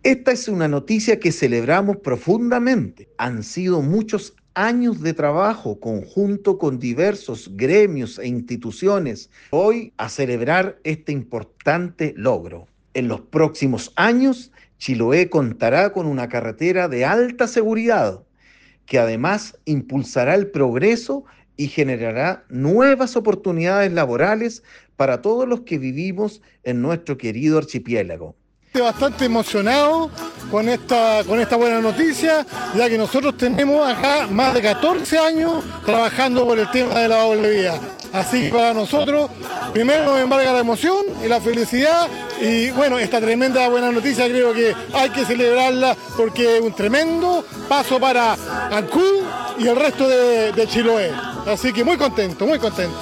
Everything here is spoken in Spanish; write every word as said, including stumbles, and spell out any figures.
Esta es una noticia que celebramos profundamente. Han sido muchos años de trabajo conjunto con diversos gremios e instituciones hoy a celebrar este importante logro. En los próximos años, Chiloé contará con una carretera de alta seguridad que además impulsará el progreso y generará nuevas oportunidades laborales para todos los que vivimos en nuestro querido archipiélago. Bastante emocionado con esta, con esta buena noticia, ya que nosotros tenemos acá más de catorce años trabajando por el tema de la doble vía. Así que para nosotros, primero nos embarga la emoción y la felicidad, y bueno, esta tremenda buena noticia creo que hay que celebrarla porque es un tremendo paso para Ancud y el resto de, de Chiloé. Así que muy contento, muy contento.